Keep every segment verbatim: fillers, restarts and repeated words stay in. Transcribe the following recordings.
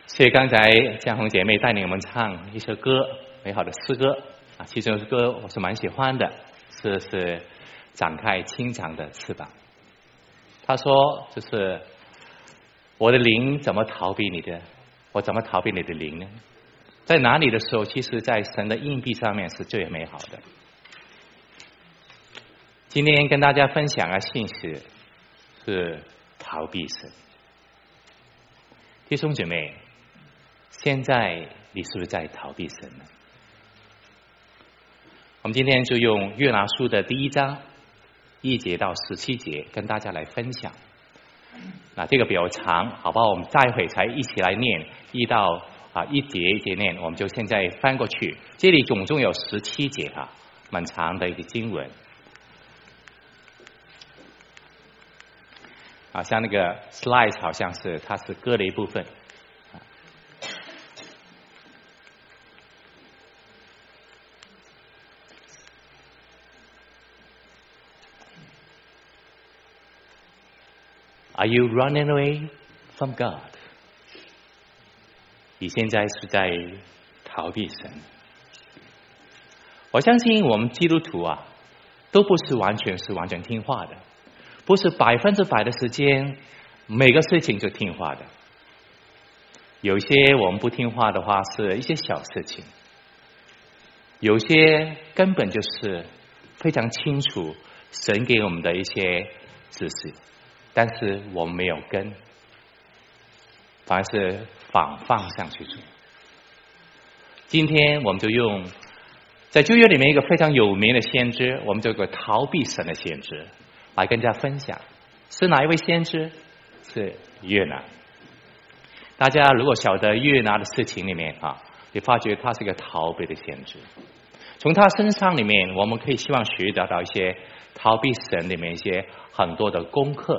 所以刚才江红姐妹带领我们唱一首歌，美好的诗歌啊，其中一首歌我是蛮喜欢的，是是展开轻长的翅膀。他说就是我的灵怎么逃避你的，我怎么逃避你的灵呢？在哪里的时候，其实在神的硬币上面是最美好的。今天跟大家分享的信息是逃避神。弟兄姐妹，现在你是不是在逃避神呢？我们今天就用约拿书的第一章一节到十七节跟大家来分享。那这个比较长，好吧，我们待会才一起来念一到啊一节一节念，我们就现在翻过去。这里总共有十七节啊，蛮长的一个经文。好像那个 slide 好像是它是歌的一部分。Are you running away from God？ 你现在是在逃避神。我相信我们基督徒啊，都不是完全是完全听话的。不是百分之百的时间每个事情就听话的，有些我们不听话的话是一些小事情，有些根本就是非常清楚神给我们的一些指示，但是我们没有跟，反而是反方向去做。今天我们就用在旧约里面一个非常有名的先知，我们这个逃避神的先知来跟大家分享，是哪一位先知？是约拿。大家如果晓得约拿的事情里面啊，你发觉他是一个逃避的先知。从他身上里面，我们可以希望学得到一些逃避神里面一些很多的功课。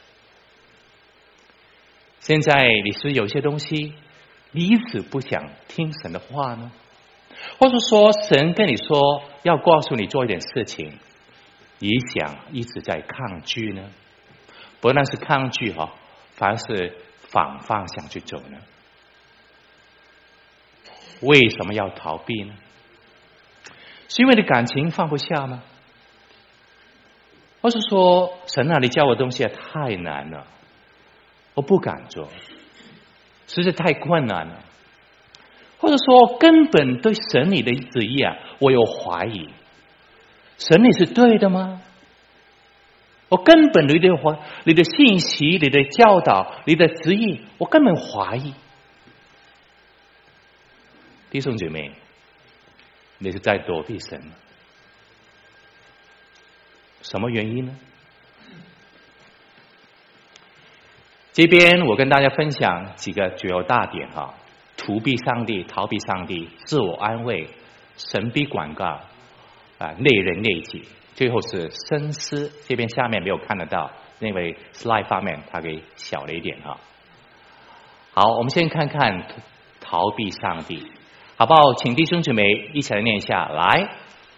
现在你是有些东西，你一直不想听神的话呢？或者说神跟你说要告诉你做一点事情，你想一直在抗拒呢？不但是抗拒哈，反而是反方向去走呢？为什么要逃避呢？是因为你感情放不下吗？或是说神啊，你教我的东西太难了，我不敢做，实在太困难了。或者说根本对神你的旨意啊，我有怀疑。神你是对的吗？我根本你的你的信息、你的教导、你的旨意，我根本怀疑。弟兄姐妹，你是在躲避神吗？什么原因呢？这边我跟大家分享几个主要大点哈：逃避上帝、逃避上帝、自我安慰、神秘广告。啊，内人内己，最后是深思。这边下面没有看得到，因为 slide 方面它给小了一点哈。好，我们先看看逃避上帝，好不好？请弟兄姊妹一起来念一下，来。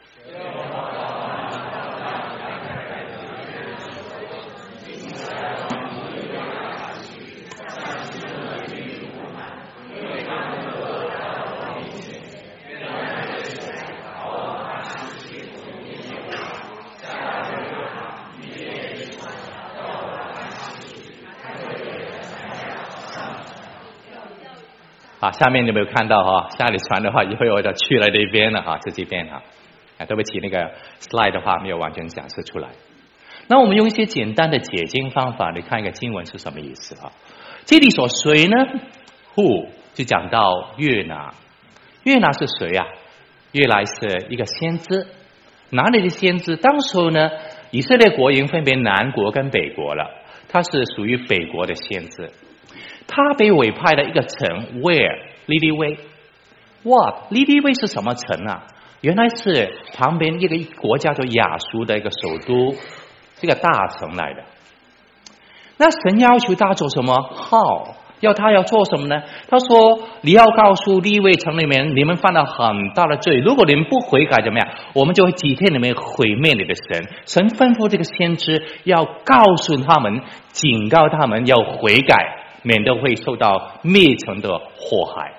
啊，下面你有没有看到哈？下里传的话，以后我就去了这边了哈，是这边哈。啊，对不起，那个 slide 的话没有完全展示出来。那我们用一些简单的解经方法，你看一个经文是什么意思啊？这里所谁呢 ？Who 就讲到约拿，约拿是谁啊？约拿是一个先知，哪里的先知？当时候呢，以色列国已经分别南国跟北国了，他是属于北国的先知。他被委派了一个城 Where 尼尼微。哇，尼尼微是什么城啊？原来是旁边一个国家叫亚述的一个首都，这个大城来的。那神要求他做什么？好，要他要做什么呢？他说你要告诉利未城里面，你们犯了很大的罪，如果你们不悔改怎么样，我们就会几天里面毁灭你的神。神吩咐这个先知要告诉他们，警告他们要悔改， 免得会受到灭城的祸害。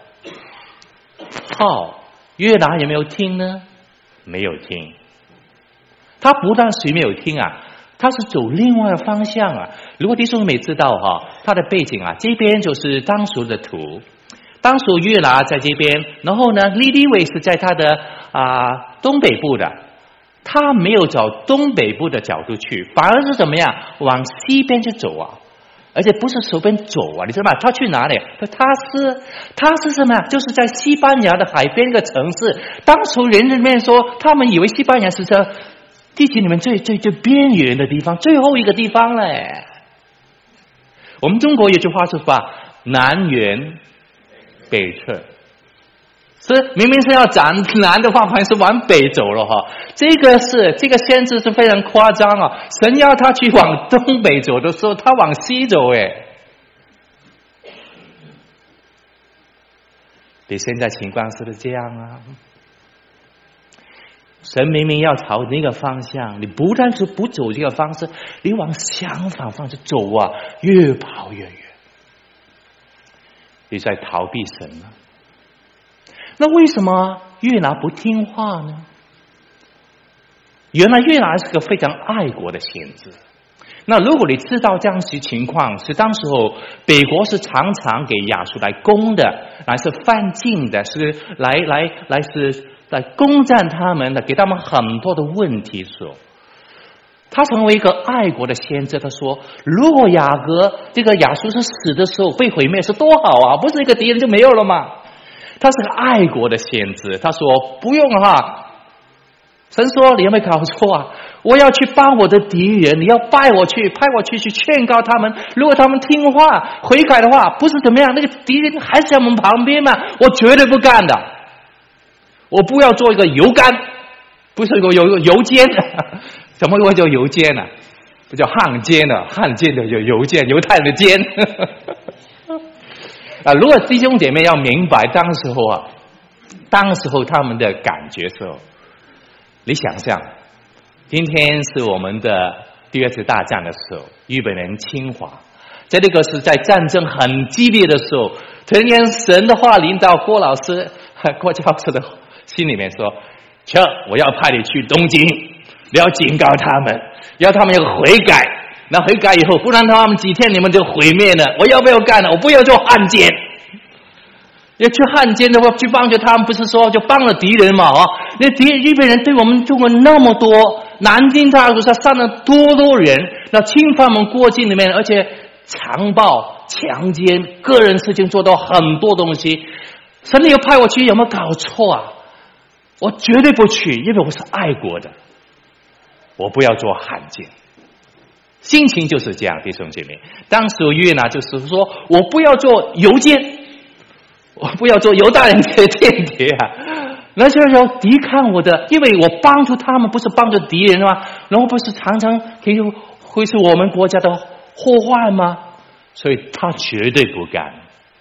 好，约拿有没有听呢？没有听。他不但是没有听啊，他是走另外的方向啊。如果弟兄们知道哈，他的背景啊，这边就是当时的图，当时约拿在这边，然后呢，尼尼微是在他的啊、东北部的，他没有找东北部的角度去，反而是怎么样往西边去走啊，而且不是随便走啊，你知道吗？他去哪里？他是他是什么呀？就是在西班牙的海边一个城市，当时人里面说，他们以为西班牙是在地球里面最最最边缘的地方，最后一个地方嘞。我们中国有句话是吧，南辕北辙，是明明是要转南的话，好像是往北走了哈。这个是这个先知是非常夸张啊！神要他去往东北走的时候，他往西走哎。你现在情况是不是这样啊？神明明要朝那个方向，你不但是不走这个方式，你往相反方向走啊，越跑越远。你在逃避神吗？那为什么约拿不听话呢？原来约拿是个非常爱国的先知。那如果你知道这样的情况，是当时候北国是常常给亚述来攻的，来是犯境的，是来来来是来攻占他们的，给他们很多的问题的时候，他成为一个爱国的先知。他说，如果雅各这个亚述是死的时候被毁灭是多好啊，不是一个敌人就没有了吗？他是个爱国的先知。他说不用哈，神说你有没有搞错啊？我要去帮我的敌人，你要派我去派我去去劝告他们，如果他们听话悔改的话，不是怎么样，那个敌人还是在我们旁边嘛，我绝对不干的。我不要做一个油干，不是一个油油煎，怎么会叫油煎呢、啊？不叫汉奸的，汉奸的有油煎，犹太人的奸。啊，如果弟兄姐妹要明白当时候啊，当时候他们的感觉时候，你想象，今天是我们的第二次大战的时候，日本人侵华，在这个是在战争很激烈的时候，突然间神的话临到郭老师、郭教授的心里面说：“切，我要派你去东京，你要警告他们，要他们要悔改。那悔改以后，不然他们几天你们就毁灭了。我要不要干了？我不要做汉奸。要去汉奸的话，去帮助他们，不是说就帮了敌人嘛？啊，那敌日本人对我们中国那么多，南京大屠杀杀了多多人，那侵犯我们国境里面，而且强暴、强奸，个人事情做到很多东西。神你要派我去，有没有搞错啊？我绝对不去，因为我是爱国的，我不要做汉奸。心情就是这样，弟兄姐妹。当时约拿就是说，我不要做犹奸，我不要做犹大人的间谍啊，那就要抵抗我的，因为我帮助他们不是帮助敌人吗？然后不是常常可以会是我们国家的祸患吗？所以他绝对不干，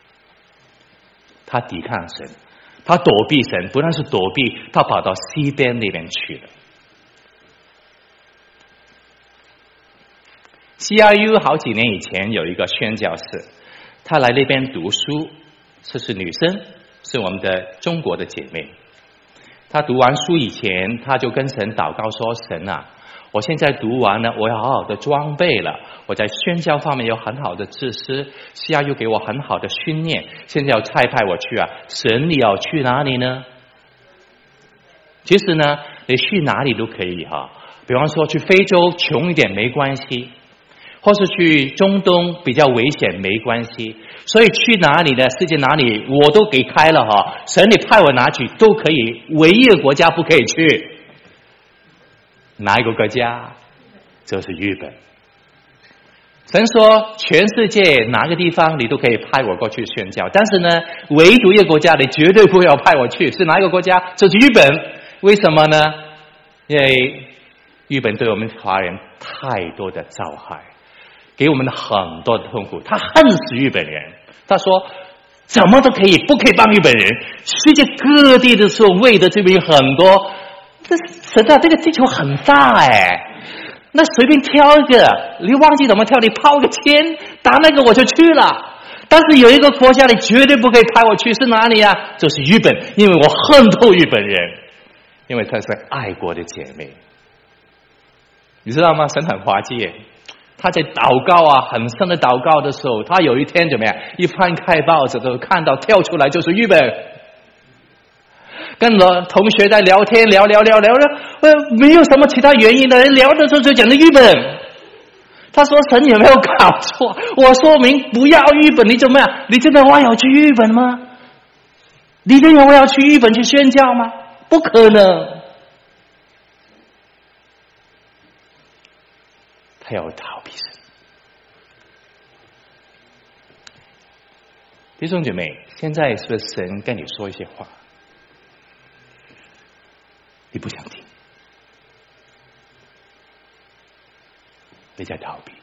他抵抗神，他躲避神，不但是躲避，他跑到西边那边去了。C R U 好几年以前有一个宣教士，他来那边读书，这是女生，是我们的中国的姐妹。她读完书以前，她就跟神祷告说：神啊，我现在读完了，我要好好的装备了，我在宣教方面有很好的知识， C R U 给我很好的训练，现在要差派我去啊，神你要去哪里呢？其实呢，你去哪里都可以哈，比方说去非洲穷一点没关系，或是去中东比较危险没关系，所以去哪里的世界哪里我都给开了哈，神你派我哪去都可以，唯一的国家不可以去，哪一个国家？就是日本。神说全世界哪个地方你都可以派我过去宣教，但是呢，唯独一个国家你绝对不要派我去，是哪一个国家？就是日本。为什么呢？因为日本对我们华人太多的遭害，给我们很多的痛苦，他恨死日本人。他说怎么都可以，不可以帮日本人。世界各地的时候为的这边很多，这神啊，这个地球很大哎，那随便挑一个，你忘记怎么挑，你抛个签打那个我就去了。 但是有一个国家你绝对不可以派我去，是哪里啊？就是日本，因为我恨透日本人，因为他是爱国的姐妹。你知道吗？神很滑稽耶，他在祷告啊，很深的祷告的时候，他有一天怎么样？一翻开报纸都看到跳出来就是日本，跟同学在聊天，聊聊聊聊聊，呃，没有什么其他原因的，聊的时候就讲的日本。他说：“神有没有搞错？我说明不要日本，你怎么样？你真的我要去日本吗？你真的我要去日本去宣教吗？不可能。”他要逃避神。弟兄姐妹，现在是不是神跟你说一些话，你不想听？你在逃避。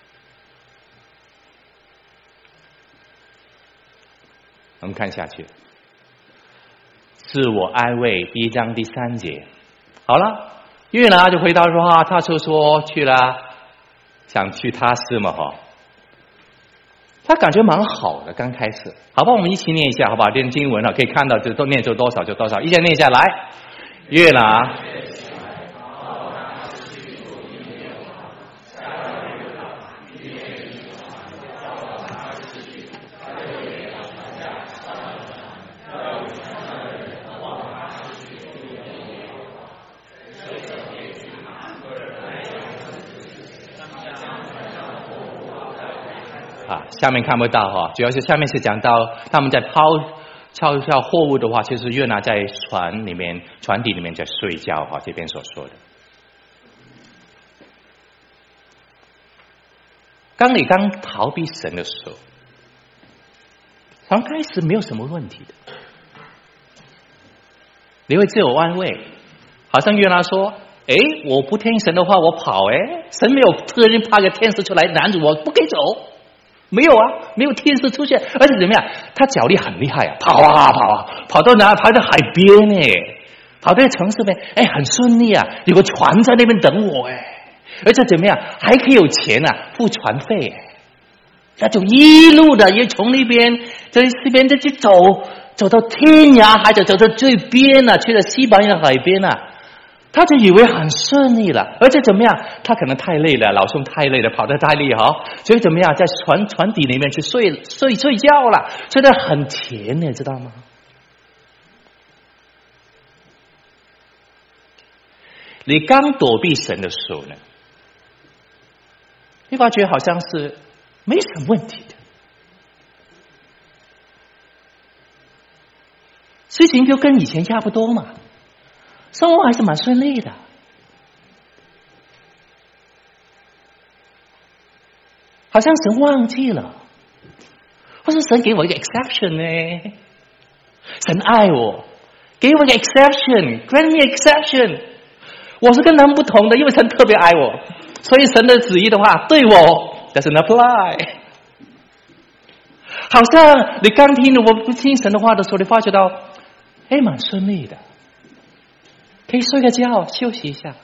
我们看下去，自我安慰第一章第三节。好了，约拿就回答说啊，他就说去了，想去他斯嘛哈。他感觉蛮好的，刚开始，好吧，我们一起念一下，好吧？念经文了，可以看到就都念出多少就多少，一起念下来。约拿。啊，下面看不到哈，主要是下面是讲到他们在抛抛下货物的话，其实约拿在船里面、船底里面在睡觉哈，这边所说的。当你刚逃避神的时候，刚开始没有什么问题的，你会自我安慰，好像约拿说：“哎，我不听神的话，我跑哎，神没有特地派个天使出来拦住我，不可以走。”没有啊，没有天使出现，而且怎么样？他脚力很厉害啊，跑啊跑啊，跑到哪？跑到海边呢，跑到城市边，哎，很顺利啊，有个船在那边等我哎，而且怎么样？还可以有钱啊，付船费哎，那就一路的，也从那边这这边再去走，走到天涯海角，走到最边啊，去了西班牙海边啊。他就以为很顺利了，而且怎么样？他可能太累了，老兄太累了，跑得太厉害，所以怎么样？在船船底里面去睡睡睡觉了，睡得很甜，你知道吗？你刚躲避神的时候呢，你发觉好像是没什么问题的，事情就跟以前差不多嘛。生活还是蛮顺利的，好像神忘记了，或是神给我一个 exception 呢？神爱我，给我一个 exception，grant me exception。我是跟人不同的，因为神特别爱我，所以神的旨意的话对我 doesn't apply。好像你刚听我不听神的话的时候，你发觉到，哎，蛮顺利的。可以睡个觉，休息一下。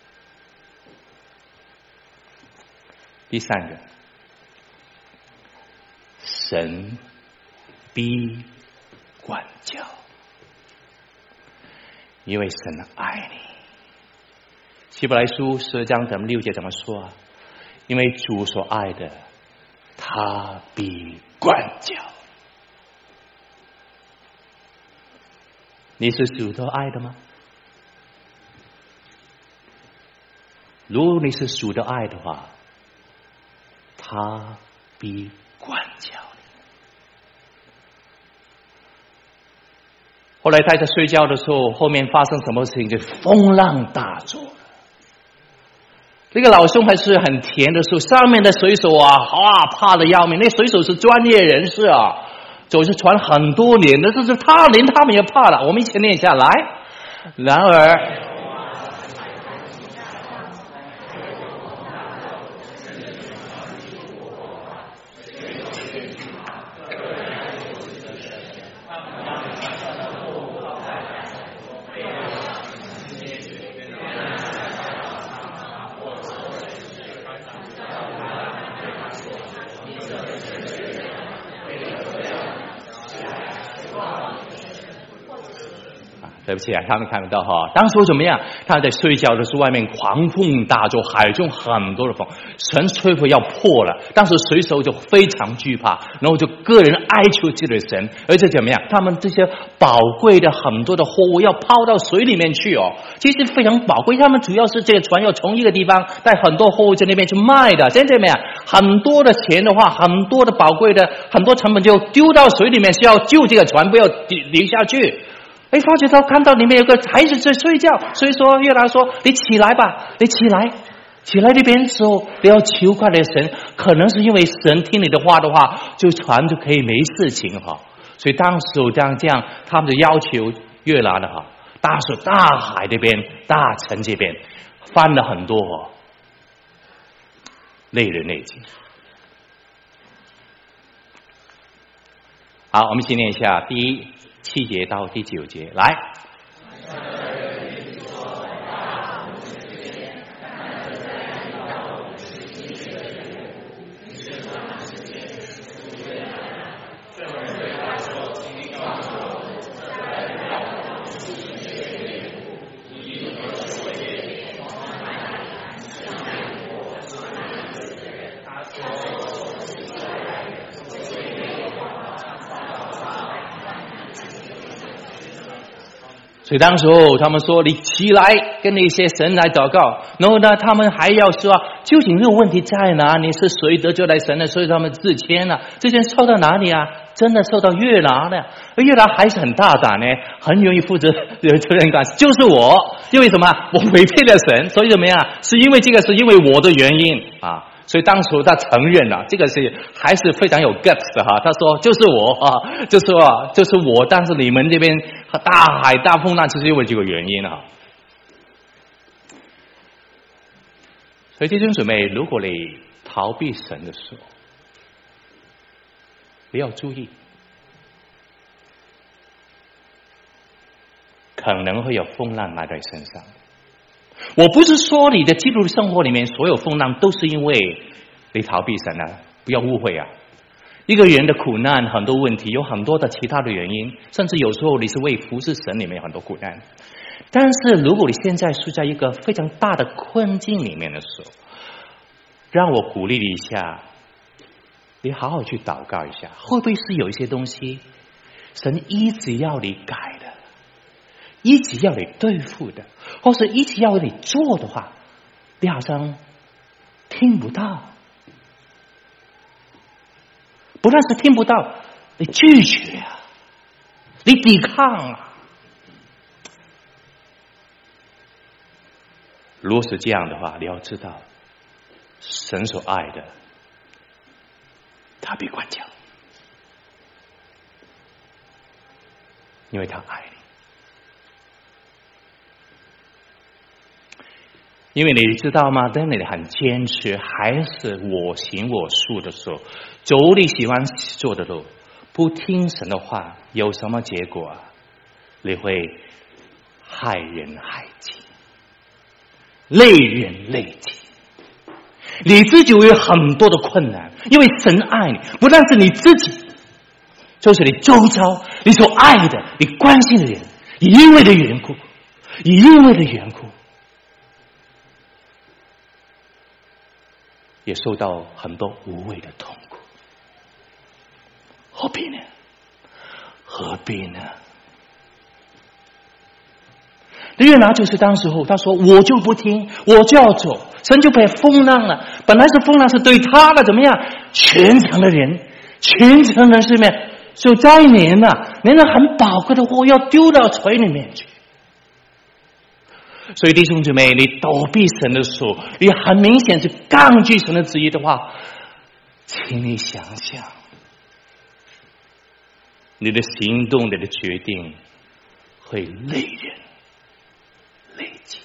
第三个，神逼管教，因为神爱你。希伯来书十章咱们六节怎么说啊？因为主所爱的，他必管教。你是主所爱的吗？如果你是属的爱的话，他必管教你。后来他在睡觉的时候，后面发生什么事情？就风浪大作了。这个老兄还是很甜的时候，上面的水手啊，哇，怕得要命。那水手是专业人士啊，走着船很多年的，这是他连他们也怕了。我们一起念下来。然而。 对不起啊，他们看不到哈。当时怎么样？他在睡觉的时候，外面狂风大作，海中很多的风，神吹风要破了。当时水手就非常惧怕，然后就个人哀求自己的神，而且怎么样？他们这些宝贵的很多的货物要抛到水里面去哦，其实非常宝贵。他们主要是这个船要从一个地方带很多货物在那边去卖的，现在怎么样？很多的钱的话，很多的宝贵的很多成本就丢到水里面，是要救这个船不要流下去。哎，发觉到看到里面有个孩子在睡觉，所以说约拿说：“你起来吧，你起来，起来那边的时候，你要求快乐神，可能是因为神听你的话的话，就船就可以没事情哈。”所以当时这样这样，他们就要求约拿的哈，大水大海这边大城这边翻了很多哦，累人累己。好，我们先念一下第一。七节到第九节，来。所以当时候他们说：“你起来，跟那些神来祷告。”然后呢，他们还要说：“究竟这个问题在哪里？是谁得救来神呢？”所以他们自谦了。这些受到哪里啊？真的受到约拿呢？约拿还是很大胆呢，很愿意负责责任感，就是我，因为什么？我违背了神，所以怎么样？是因为这个，是因为我的原因啊。所以当时他承认了，这个是还是非常有 guts 的哈。他说：“就是我啊，就是我，就是我。但是你们这边大海大风浪，就是因为这个原因啊。”所以弟兄姊妹，如果你逃避神的时候，你要注意，可能会有风浪来在身上。我不是说你的基督生活里面所有风浪都是因为你逃避神啊，不要误会啊。一个人的苦难很多问题有很多的其他的原因，甚至有时候你是为服侍神里面有很多苦难。但是如果你现在是在一个非常大的困境里面的时候，让我鼓励你一下，你好好去祷告一下，会不会是有一些东西神一直要你改的，一直要你对付的，或是一直要你做的话，你好像听不到。不但是听不到，你拒绝啊，你抵抗啊。如果是这样的话，你要知道，神所爱的，他必管教，因为他爱你。因为你知道吗？当你很坚持，还是我行我素的时候，走你喜欢做的路，不听神的话，有什么结果啊？你会害人害己，累人累己。你自己会有很多的困难，因为神爱你，不但是你自己，就是你周遭你所爱的、你关心的人，因为的缘故，因为的缘故。也受到很多无谓的痛苦，何必呢？何必呢？约拿就是当时候他说我就不听，我就要走，神就被风浪了。本来是风浪是对他的怎么样？全城的人，全城人是面就灾年了，连那很宝贵的货要丢到水里面去。所以弟兄姊妹，你躲避神的时候，你很明显是抗拒神的旨意的话，请你想想，你的行动、你的决定会累人累己。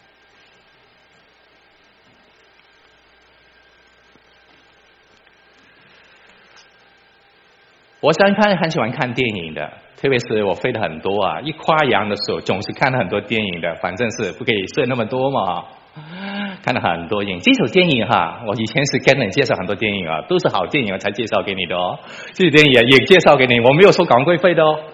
我喜欢看，很喜欢看电影的，特别是我飞的很多啊，一跨洋的时候总是看了很多电影的，反正是不可以睡那么多嘛，看了很多电影。这首电影哈，我以前是跟人介绍很多电影啊，都是好电影才介绍给你的哦。这首电影也介绍给你，我没有收广告费的哦。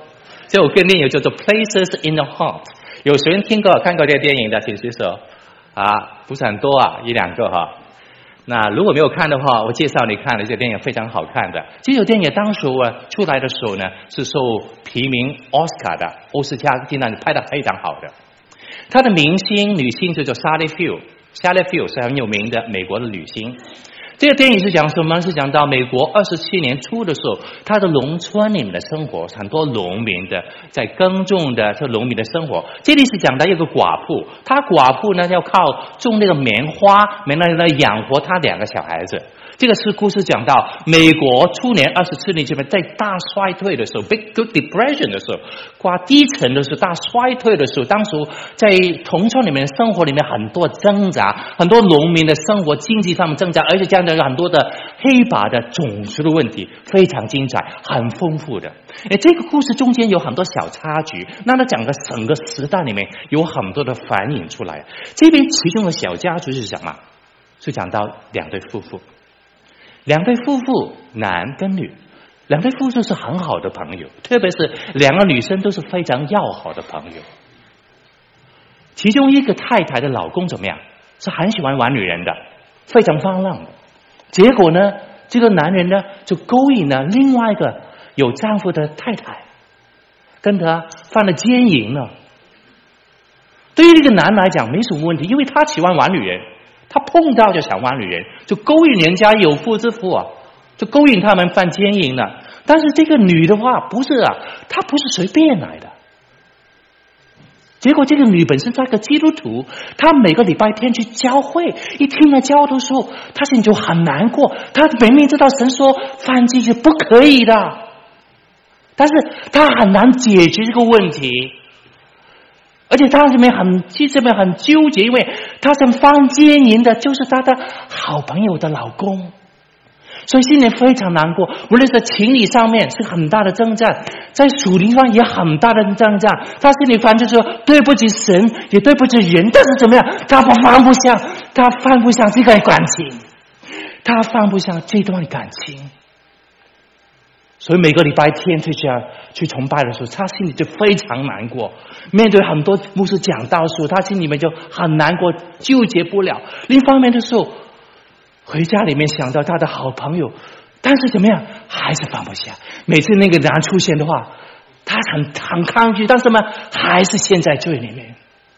这有个电影叫做《Places in the Heart》，有谁人听过看过这个电影的，请举手。啊，不是很多啊，一两个哈。那如果没有看的话，我介绍你看的这个电影非常好看的。这部电影当时啊出来的时候呢，是受提名奥斯卡的，欧斯卡金像拍得非常好的。他的明星女星就叫 Sally Field，Sally Field 是很有名的美国的女星。这个电影是讲什么？是讲到美国二十七年初的时候，他的农村里面的生活，很多农民的在耕种的，这农民的生活。这里是讲到一个寡妇，她寡妇呢要靠种那个棉花，棉来来养活她两个小孩子。这个是故事讲到美国初年二十七年这边在大衰退的时候 ，Big Good Depression 的时候，挂低沉的时候，大衰退的时候，当时在农村里面生活里面很多挣扎，很多农民的生活经济上面挣扎，而且加上很多的黑白的种族的问题，非常精彩，很丰富的。哎，这个故事中间有很多小插曲，那它整个整个时代里面有很多的反映出来。这边其中的小插曲是什么？是讲到两对夫妇。两对夫妇，男跟女，两对夫妇是很好的朋友，特别是两个女生都是非常要好的朋友。其中一个太太的老公怎么样？是很喜欢玩女人的，非常放浪的。结果呢，这个男人呢就勾引了另外一个有丈夫的太太，跟他犯了奸淫了。对于这个男来讲没什么问题，因为他喜欢玩女人。他碰到就想玩女人，就勾引人家有妇之夫啊，就勾引他们犯奸淫了。但是这个女的话不是啊，她不是随便来的。结果这个女本身是个基督徒，她每个礼拜天去教会，一听了教的时候，她心里就很难过。她明明知道神说犯罪是不可以的，但是她很难解决这个问题。而且他这边很，这边很纠结，因为他想犯奸淫的就是他的好朋友的老公，所以心里非常难过。无论在情理上面是很大的征战，在属灵上也很大的征战。他心里反正说对不起神，也对不起人，但是怎么样，他不放不下，他放不下这个感情，他放不下这段感情。所以每个礼拜天去去崇拜的时候，他心里就非常难过。面对很多牧师讲道的时候，他心里面就很难过，纠结不了。另一方面的时候，回家里面想到他的好朋友，但是怎么样，还是放不下。每次那个男出现的话，他很很抗拒，但是呢，还是陷在罪里面。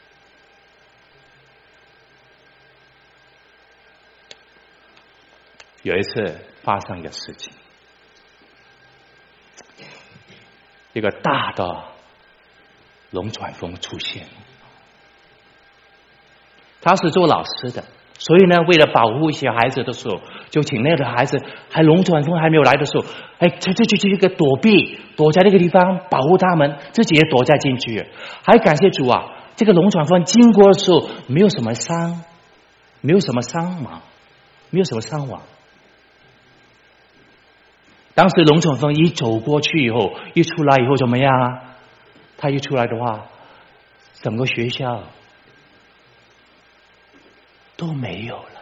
有一次发生一个事情。一个大的龙卷风出现，他是做老师的，所以呢，为了保护一些孩子的时候，就请那个孩子，还龙卷风还没有来的时候，哎，就就就一个躲避，躲在那个地方保护他们，自己也躲在进去。还感谢主啊，这个龙卷风经过的时候，没有什么伤，没有什么伤亡，没有什么伤亡。当时龙卷风一走过去以后，一出来以后怎么样啊？他一出来的话，整个学校都没有了，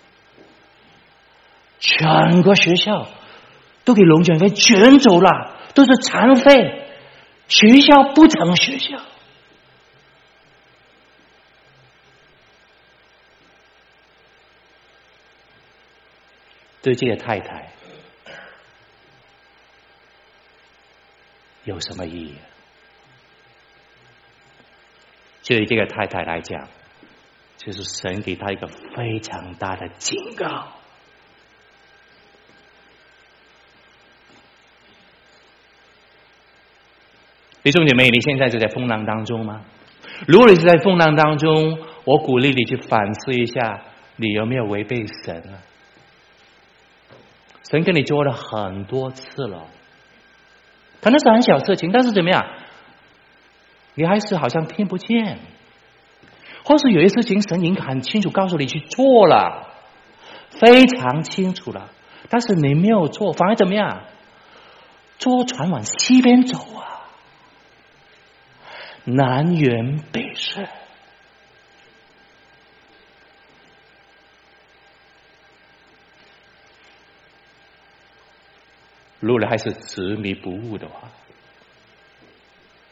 全个学校都给龙卷风卷走了，都是残废，学校不成学校。对这个太太有什么意义？对这个太太来讲，就是神给她一个非常大的警告。弟兄姐妹，你现在就在风浪当中吗？如果你是在风浪当中，我鼓励你去反思一下，你有没有违背神啊？神跟你做了很多次了。可能是很小事情，但是怎么样，你还是好像听不见，或是有些事情神已经很清楚告诉你去做了，非常清楚了，但是你没有做，反而怎么样，坐船往西边走啊，南辕北辙。如果你还是执迷不悟的话，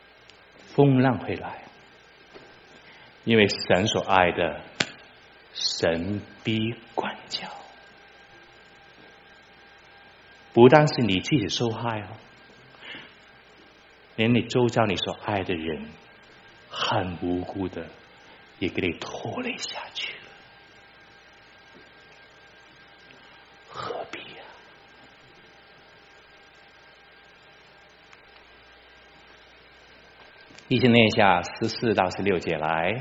风浪会来，因为神所爱的，神必管教。不但是你自己受害哦，连你周遭你所爱的人，很无辜的，也给你拖累下去了，何必啊？一起念一下十四到十六节来。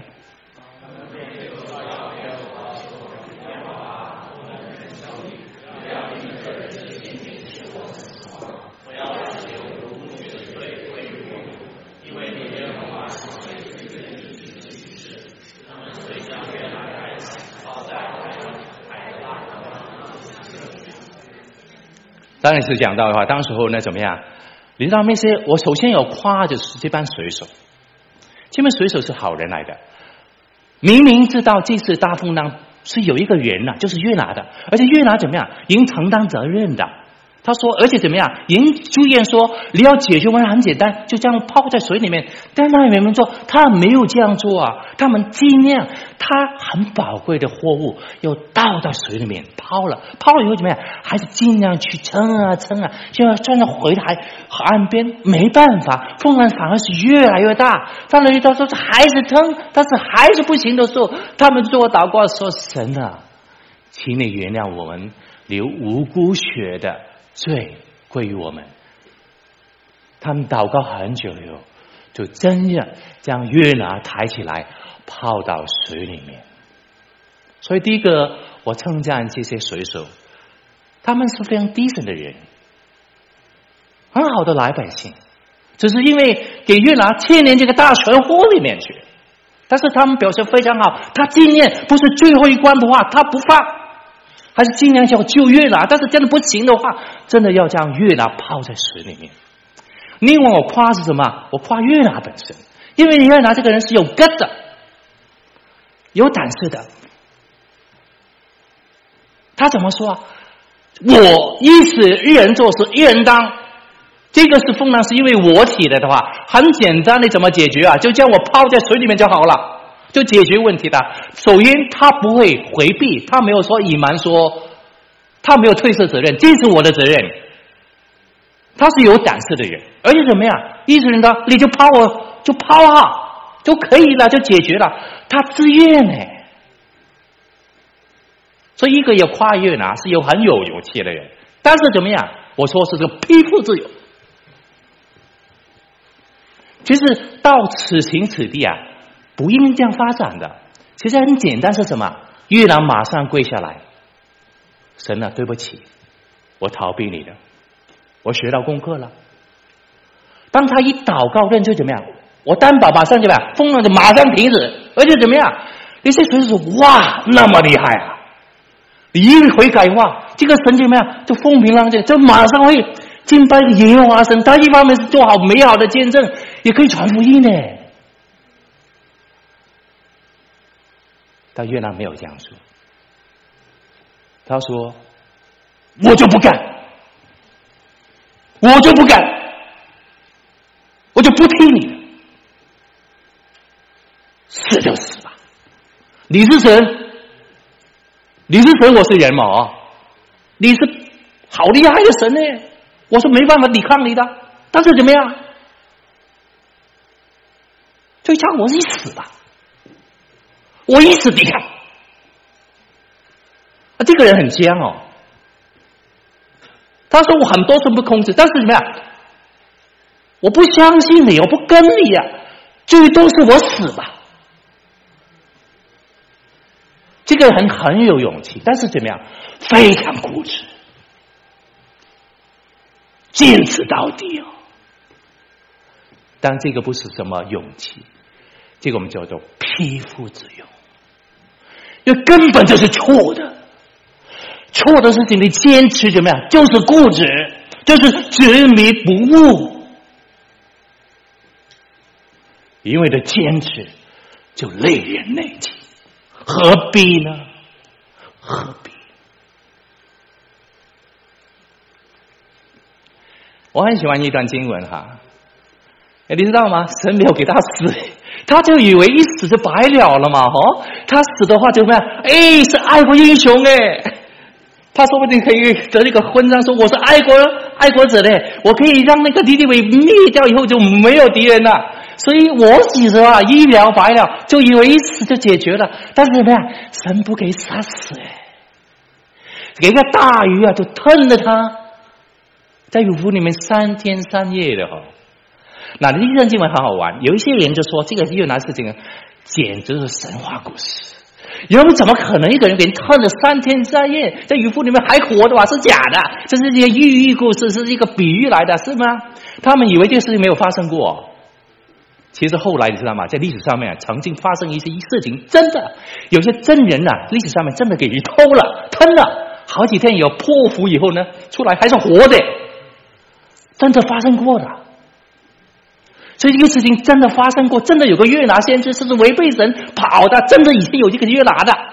当然是讲到的话，当时候呢怎么样？你知道那些，我首先要夸的是这帮水手，这帮水手是好人来的，明明知道这次大风浪是有一个人呐、啊，就是约拿的，而且约拿怎么样，已经承担责任的。他说，而且怎么样？人主演说你要解决问题很简单，就这样泡在水里面。但那人们说他没有这样做啊，他们尽量他很宝贵的货物又倒到水里面泡了，泡了以后怎么样？还是尽量去撑啊撑啊，就要转到回来岸边。没办法，风浪反而是越来越大，翻了越大，说还是撑，但是还是不行的时候，他们做祷告说：“神啊，请你原谅我们流无辜血的罪归于我们。”他们祷告很久以后，就真的将约拿抬起来泡到水里面。所以第一个，我称赞这些水手，他们是非常低神的人，很好的老百姓，只是因为给约拿牵连这个大漩涡里面去，但是他们表现非常好，他尽量不是最后一关的话他不放，还是尽量要救约拿，但是真的不行的话，真的要将约拿泡在水里面。另外我夸是什么？我夸约拿本身，因为约拿这个人是有根的，有胆识的。他怎么说啊？我一是一人做事一人当，这个是风浪是因为我起来的话，很简单的怎么解决啊？就叫我泡在水里面就好了，就解决问题的。首先他不会回避，他没有说隐瞒，说他没有推卸责任，这是我的责任。他是有胆识的人，而且怎么样？意思是呢，你就泡我就泡啊，就可以了，就解决了。他自愿呢，所以一个要跨越呢，是有很有勇气的人。但是怎么样？我说是这个匹夫之勇。其实到此情此地啊，不应这样发展的。其实很简单，是什么？约拿马上跪下来，神啊，对不起，我逃避你的。我学到功课了。当他一祷告认罪怎么样？我担保马上怎么样？风浪就马上停止，而且怎么样？那些水手说：“哇，那么厉害啊！”你一悔改的话，这个神怎么样？就风平浪静，就马上会敬拜耶和华神。他一方面是做好美好的见证，也可以传福音呢。但约拿没有这样说，他说：“我就不干。”我就不干，我就不听你的，死就死吧。你是神，你是神，我是人嘛啊！你是好厉害的神呢，我是没办法抵抗你的。但是怎么样？就叫我一死吧，我一死抵抗。啊，这个人很僵哦。他说我很多次不控制，但是怎么样？我不相信你，我不跟你呀、啊，最多是我死吧。这个人很有勇气，但是怎么样？非常固执，坚持到底哦。但这个不是什么勇气，这个我们叫做匹夫之勇，因为根本就是错的。错的事情你坚持怎么样？就是固执，就是执迷不悟。因为的坚持就累人累己，何必呢？何必？我很喜欢一段经文哈， 你知道吗？神没有给他死，他就以为一死就白了了嘛，哦，他死的话就怎么样？哎，是爱国英雄哎，他说不定可以得一个勋章，说我是爱国爱国者嘞，我可以让那个敌敌畏灭掉，以后就没有敌人了。所以我死的话一了百了，就以为一死就解决了。但是怎么样？神不给杀死哎，给个大鱼啊，就吞了他，在乳腹里面三天三夜的哈。那这段经文很好玩，有一些人就说这个约拿事情简直是神话故事。人怎么可能一个人给人吞了三天三夜，在鱼腹里面还活的话是假的？这是一些寓意故事，是一个比喻来的，是吗？他们以为这个事情没有发生过。其实后来你知道吗？在历史上面曾经发生一些事情，真的有些真人啊，历史上面真的给鱼偷了吞了，好几天以后破腹以后呢，出来还是活的，真的发生过的。所以这个事情真的发生过，真的有个约拿先知，是不是违背神跑的？真的以前有这个约拿的。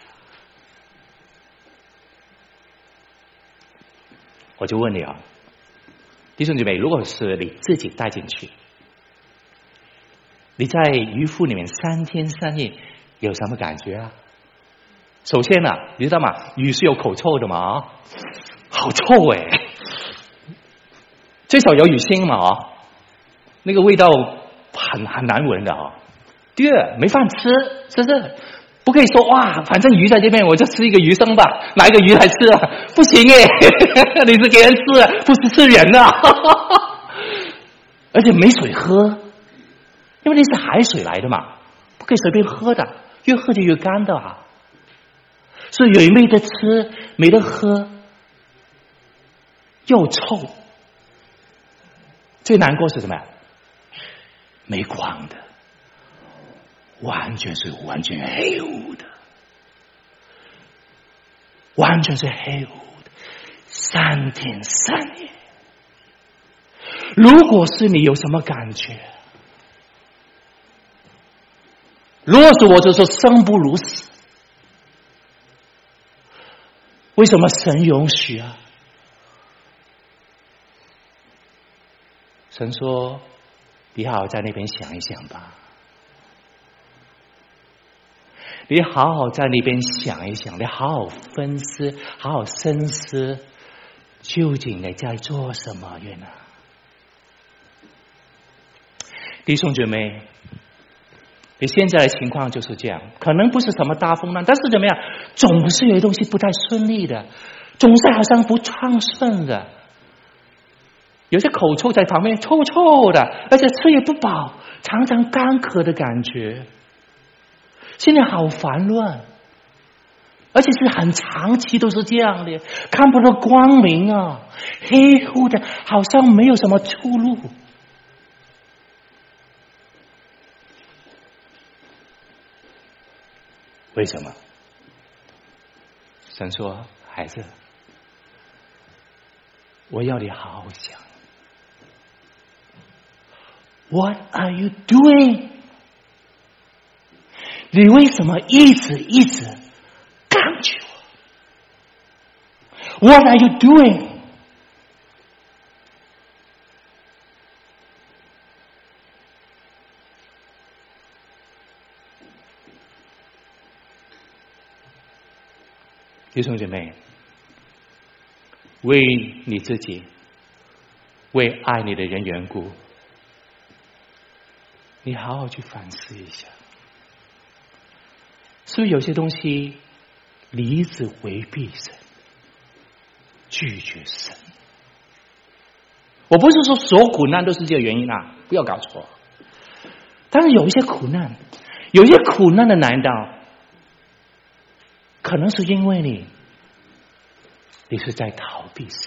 我就问你啊，弟兄姐妹，如果是你自己带进去，你在鱼腹里面三天三夜有什么感觉啊？首先呢、啊，你知道吗？鱼是有口臭的嘛，好臭哎，最少有鱼腥嘛啊。那个味道很很难闻的啊！第二，没饭吃，是不是？不可以说哇，反正鱼在这边，我就吃一个鱼生吧，拿一个鱼来吃啊，不行哎，你是给人吃，不是吃人啊！而且没水喝，因为那是海水来的嘛，不可以随便喝的，越喝就越干的啊。所以有没得吃，没得喝，又臭。最难过是什么呀？没光的，完全是完全黑乎的，完全是黑乎的，三天三夜。如果是你有什么感觉？如果是我就说生不如死。为什么神容许啊？神说你好好在那边想一想吧，你好好在那边想一想，你好好分析，好好深思，究竟你在做什么？约拿，弟兄姐妹，你现在的情况就是这样，可能不是什么大风浪，但是怎么样，总是有些东西不太顺利的，总是好像不畅顺的。有些口臭在旁边，臭臭的，而且吃也不饱，常常干渴的感觉，心里好烦乱，而且是很长期都是这样的，看不到光明啊，黑乎的，好像没有什么出路。为什么？神说：“孩子，我要你好好想。” What are you doing？ 你为什么一直一直抗拒我 ？What are you doing？ 弟兄姐妹，为你自己，为爱你的人缘故，你好好去反思一下，是不是有些东西你一直回避神，拒绝神？我不是说所有苦难都是这个原因啊，不要搞错。但是有一些苦难，有一些苦难的难道可能是因为你你是在逃避神。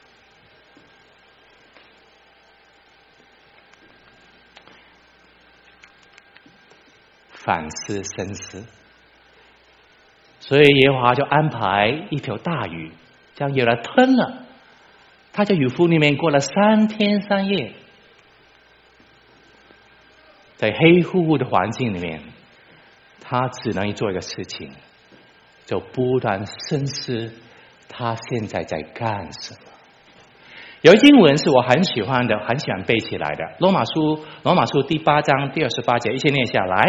反思深思，所以耶和华就安排一条大鱼将约拿吞了，他在鱼腹里面过了三天三夜，在黑乎乎的环境里面，他只能做一个事情，就不断深思他现在在干什么。 有一经文是我很喜欢的，很喜欢背起来的，罗马书罗马书第八章第二十八节，一起念下来。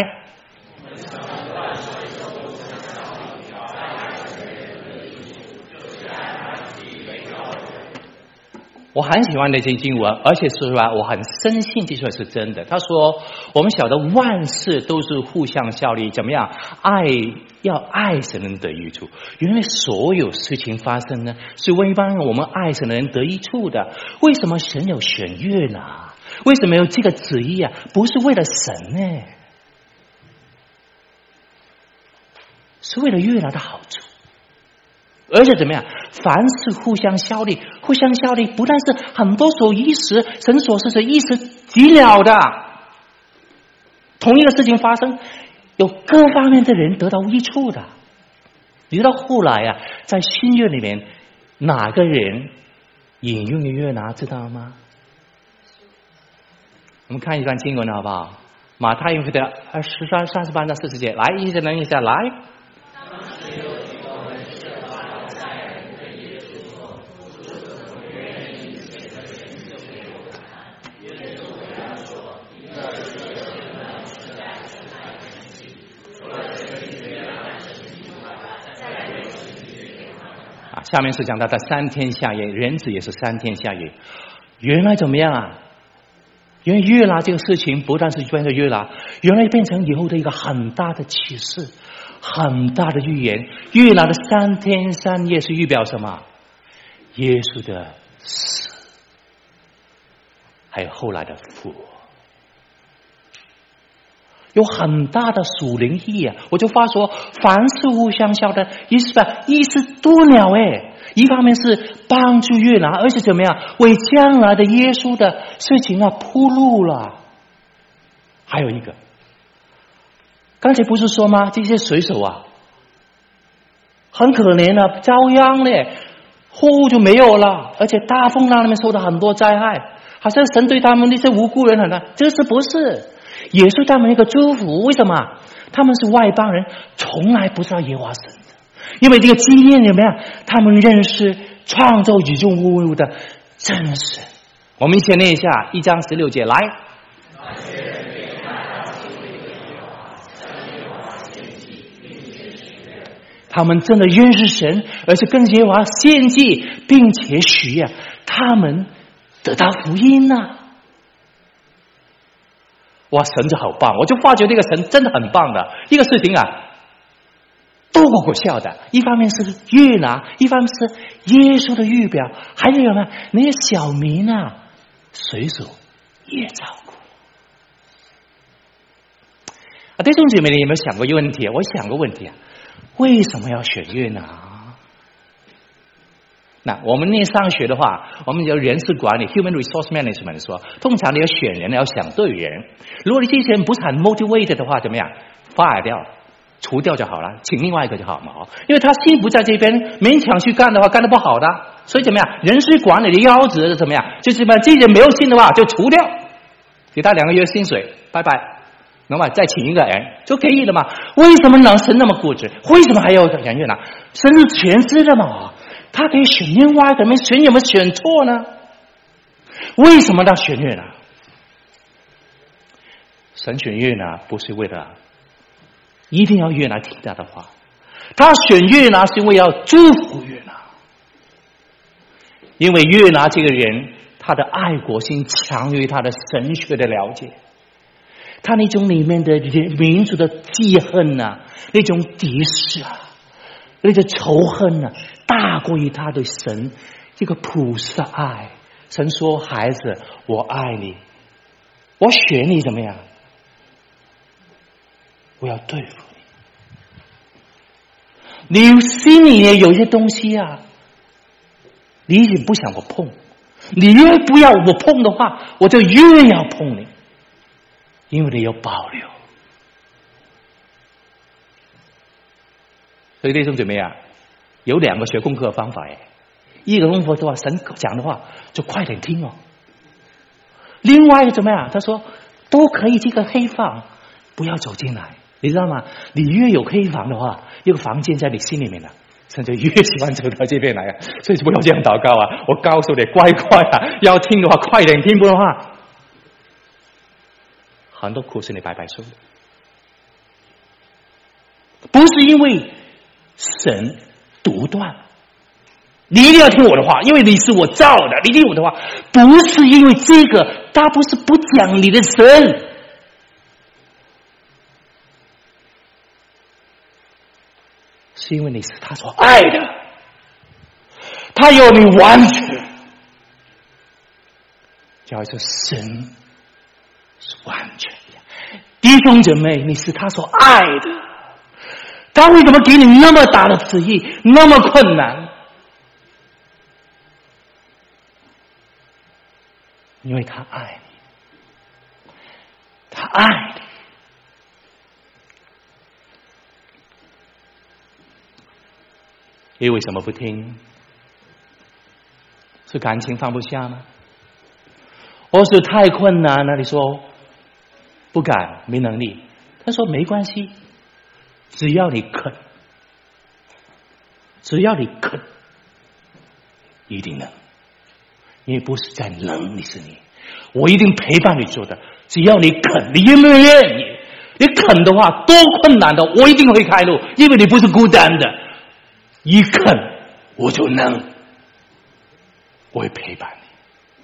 我很喜欢这些经文，而且说实话，我很深信这说是真的。他说，我们晓得万事都是互相效力，怎么样？爱要爱神人得益处。原来所有事情发生呢，是为帮我们爱神的人得益处的。为什么神有选悦呢？为什么有这个旨意啊？不是为了神呢，是为了悦纳的好处。而且怎么样？凡事互相效力，互相效力不但是很多时候一时，神所是是一时极了的。同一个事情发生，有各方面的人得到益处的。直到后来啊，在新约里面，哪个人引用的约拿知道吗？我们看一段经文好不好？马太福音的二十三、三十八到四十节，来，一起来一下来。下面是讲到他三天下夜，人子也是三天下夜。原来怎么样啊？原来约拿这个事情不但是关于约拿，原来变成以后的一个很大的启示，很大的预言。约拿的三天三夜是预表什么？耶稣的死，还有后来的复活，有很大的属灵意义啊！我就发说，凡事互相效的，意思吧，意思多了哎。一方面是帮助约拿，而且怎么样，为将来的耶稣的事情啊铺路了。还有一个，刚才不是说吗？这些水手啊，很可怜啊，遭殃嘞，货物就没有了，而且大风浪里面受到很多灾害，好像神对他们那些无辜人很难，这是不是？也是他们一个祝福。为什么？他们是外邦人，从来不知道耶和华神的，因为这个经验怎么样？他们认识创造宇宙万物的真神。我们一起念一下一章十六节，来。他们真的认识神，而且跟耶和华献祭，并且许愿，他们得到福音啊！哇，神就好棒！我就发觉这个神真的很棒的一个事情啊，多过果效的。一方面是约拿，一方面是耶稣的预表，还有呢，那些小民啊，水手也照顾。啊，弟兄姐妹，你有没有想过一个问题？我想个问题啊，为什么要选约拿？那我们念上学的话，我们有人事管理 human resource management 说，通常你要选人要想对人，如果你这些人不是很 motivated 的话，怎么样 fire 掉除掉就好了，请另外一个就好嘛。因为他心不在这边，勉强去干的话干得不好的，所以怎么样，人事管理的要旨怎么样，就是什么，这些人没有心的话就除掉，给他两个月薪水，拜拜，那么再请一个人就可以了嘛。为什么老神那么固执？为什么还要选约拿？神是全知的嘛，他可以选另外一个，没选有没有选错呢？为什么他选约拿？神选约拿不是为了一定要约拿听他的话，他选约拿是因为要祝福约拿，因为约拿这个人他的爱国心强于他的神学的了解，他那种里面的民族的记恨啊，那种敌视啊，那种仇恨啊，大过于他对神这个普世爱。神说，孩子，我爱你，我选你怎么样，我要对付你，你心里也有一些东西啊，你已经不想我碰，你越不要我碰的话，我就越要碰你，因为你有保留。所以弟兄姊妹啊，有两个学功课的方法耶。一个功课的话，神讲的话就快点听哦。另外一个怎么样？他说都可以，这个黑房不要走进来，你知道吗？你越有黑房的话，一个房间在你心里面了， 神就越喜欢走到这边来啊！所以不要这样祷告啊！我告诉你，乖乖啊，要听的话快点听，不的话，很多苦是你白白受的。不是因为神独断，你一定要听我的话，因为你是我造的，你听我的话。不是因为这个，他不是不讲理的神，是因为你是他所爱的，他要你完全。就好像神是完全的，弟兄姐妹，你是他所爱的，他为什么给你那么大的旨意，那么困难？因为他爱你，他爱你。你为什么不听？是感情放不下吗？或是太困难了？你说不敢，没能力。他说没关系，只要你肯，只要你肯，一定能。因为不是在能力，是你，我一定陪伴你做的。只要你肯，你愿不愿意？你肯的话，多困难的，我一定会开路，因为你不是孤单的。一肯，我就能，我会陪伴你。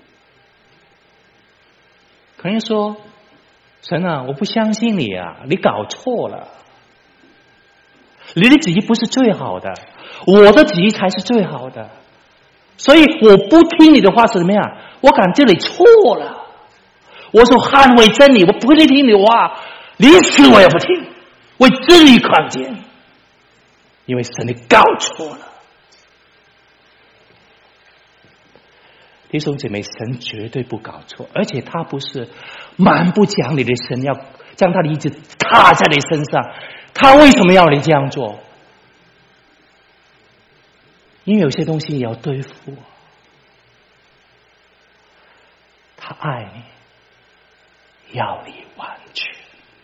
可能说，神啊，我不相信你啊，你搞错了，你的旨意不是最好的，我的旨意才是最好的。所以我不听你的话是怎么样？我感觉你错了。我说捍卫真理，我不会听你的话，你死我也不听，为真理抗争。因为神你搞错了。弟兄姐妹，神绝对不搞错，而且他不是蛮不讲理的神，要将他的意志踏在你身上。他为什么要你这样做？因为有些东西也要对付。他爱你，要你完全。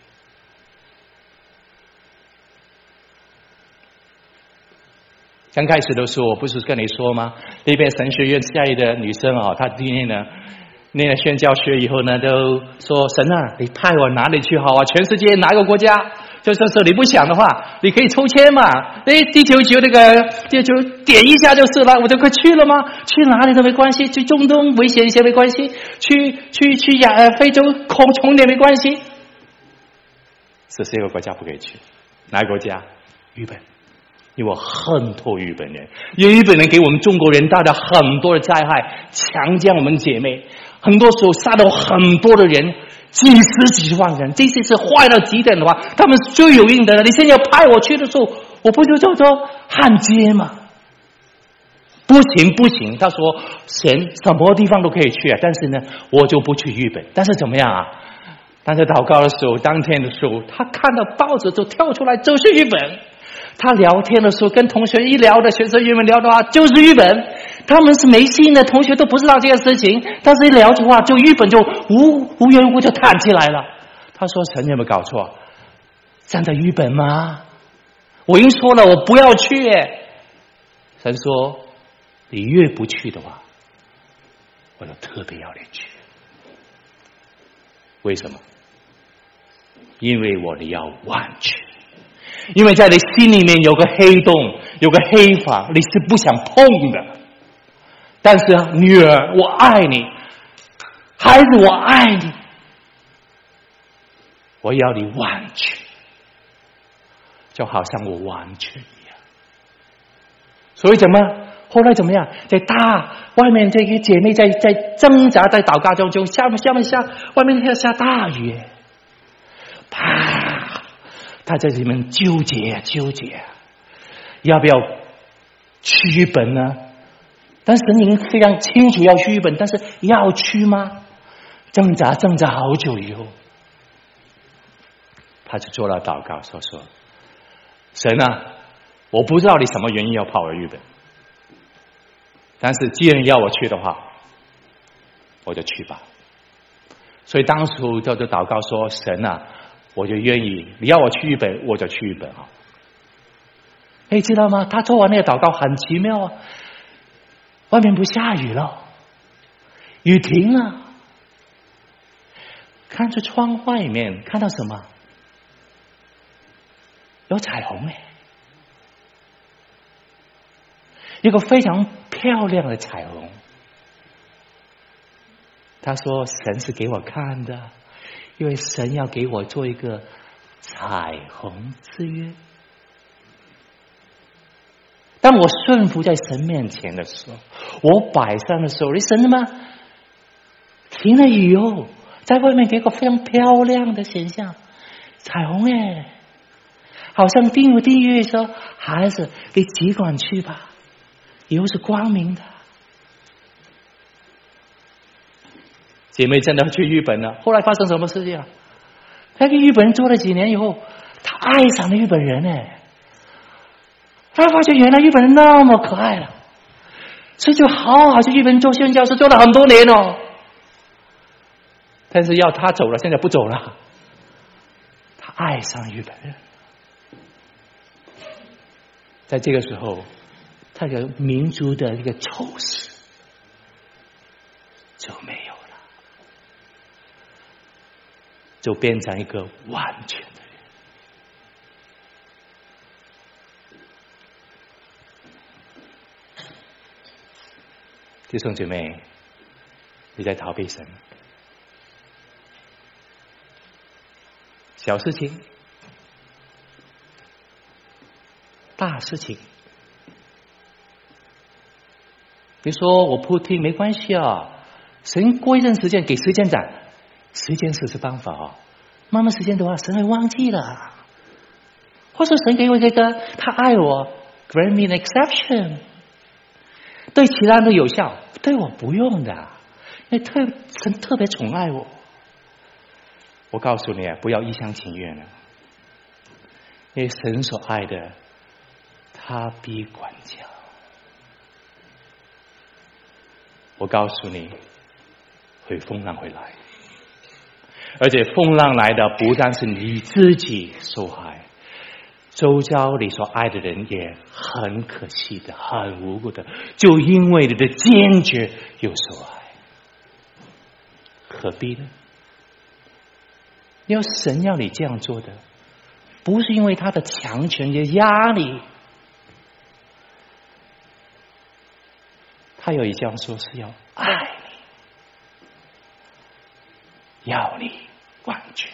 刚开始的时候，我不是跟你说吗？那边神学院下一的女生啊，她今天呢，念了宣教学以后呢，都说神啊，你派我哪里去好啊？全世界哪个国家？就说说你不想的话，你可以抽签嘛。哎，地球球那个地球点一下就是了，我就可以去了吗？去哪里都没关系，去中东危险一些没关系，去去去亚呃非洲恐穷点没关系。十四个国家不可以去，哪个国家？日本。因为我恨透日本人，因为日本人给我们中国人带来很多的灾害，强奸我们姐妹，很多时候杀了很多的人，几十几十万人，这些是坏到极点的话，他们是最有应得的。你现在要派我去的时候，我不就叫做汉奸吗？不行不行，他说神什么地方都可以去啊，但是呢，我就不去日本。但是怎么样啊？当时祷告的时候，当天的时候，他看到报纸就跳出来，就是日本。他聊天的时候，跟同学一聊的，学生日本聊的话，就是日本。他们是没信的，同学都不知道这件事情，但是一聊的话，就日本就无无缘无故就谈起来了。他说：“神有没有搞错？站在日本吗？我已经说了，我不要去。”神说：“你越不去的话，我就特别要你去。为什么？因为我你要完全。”因为在你心里面有个黑洞，有个黑房，你是不想碰的。但是女儿，我爱你，孩子，我爱你，我要你完全，就好像我完全一样。所以怎么后来怎么样？在大外面这些姐妹在在挣扎，在祷告中，就下面下面下外面要下大雨，啪！他在里面纠结啊纠结啊，要不要去日本呢？但是神已经非常清楚要去日本，但是要去吗？挣扎挣扎好久以后，他就做了祷告，说说神啊，我不知道你什么原因要跑回日本，但是既然要我去的话，我就去吧。所以当时就就祷告说，神啊，我就愿意，你要我去日本，我就去日本啊。 哎，知道吗？他做完那个祷告很奇妙啊，外面不下雨了，雨停了，看着窗外面看到什么？有彩虹哎，一个非常漂亮的彩虹。他说神是给我看的，因为神要给我做一个彩虹之约。当我顺服在神面前的时候，我摆上的时候，你神什么？停了雨哦，在外面给我非常漂亮的形象，彩虹哎，好像订不订阅说孩子你只管去吧，以后是光明的。姐妹真的去日本了，后来发生什么事情啊？他跟日本人做了几年以后，他爱上了日本人哎。他发觉原来日本人那么可爱了，所以就好好去日本做宣教师，做了很多年哦。但是要他走了，现在不走了，他爱上日本人。在这个时候，他的民族的一个仇视就没有了，就变成一个完全的人。弟兄姐妹，你在逃避神？小事情、大事情，你说我不听没关系啊，神过一阵时间给时间展，时间是是办法啊，慢慢时间的话，神会忘记了。或者神给我这个，他爱我 ，grant me an exception。对其他人都有效，对我不用的，因为特神特别宠爱我。我告诉你啊，不要一厢情愿了，因为神所爱的，他必管教。我告诉你，会风浪会来，而且风浪来的不但是你自己受害，周遭你所爱的人也很可惜的，很无辜的，就因为你的坚决又受害，何必呢？要神要你这样做的，不是因为他的强权也压你，他有一这样说是要爱你，要你完全。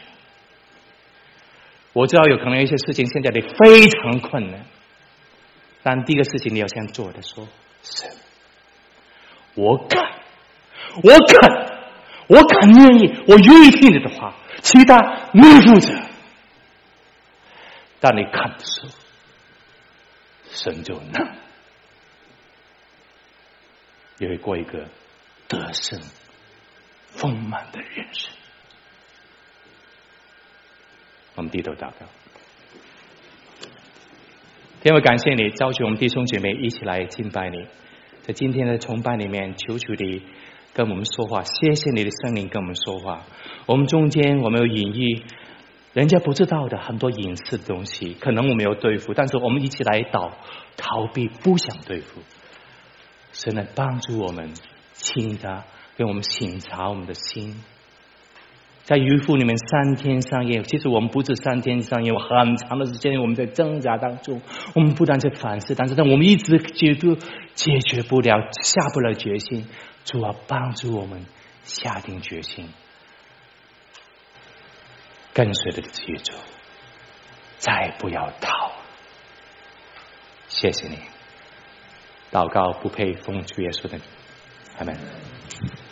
我知道有可能有一些事情现在你非常困难，但第一个事情你要先做的说，神，我敢，我敢，我敢愿意，我愿意听你的话，其他你负责。当你看的时候，神就能，也会过一个得胜丰满的人生。我们低头祷告。天父，感谢你召集我们弟兄姐妹一起来敬拜你，在今天的崇拜里面，求求你跟我们说话，谢谢你的圣灵跟我们说话。我们中间我们有隐喻人家不知道的很多隐私的东西，可能我们有对付，但是我们一起来祷逃避，不想对付。神来帮助我们清他，给我们省察我们的心。在渔夫里面三天三夜，其实我们不止三天三夜，很长的时间我们在挣扎当中，我们不但在反思，但是但我们一直解决解决不了，下不了决心。主啊，帮助我们下定决心，跟随着旨意走，再不要逃。谢谢你，祷告不配奉主耶稣的名，阿们。